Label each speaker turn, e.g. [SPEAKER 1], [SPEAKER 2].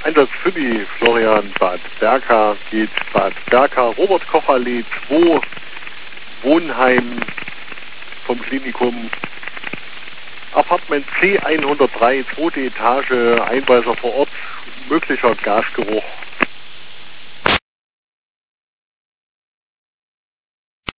[SPEAKER 1] Einsatz für die Florian Bad Berka geht Bad Berka, Robert Koch Allee 2, Wohnheim vom Klinikum, Apartment C103, zweite Etage, Einweiser vor Ort, möglicher Gasgeruch.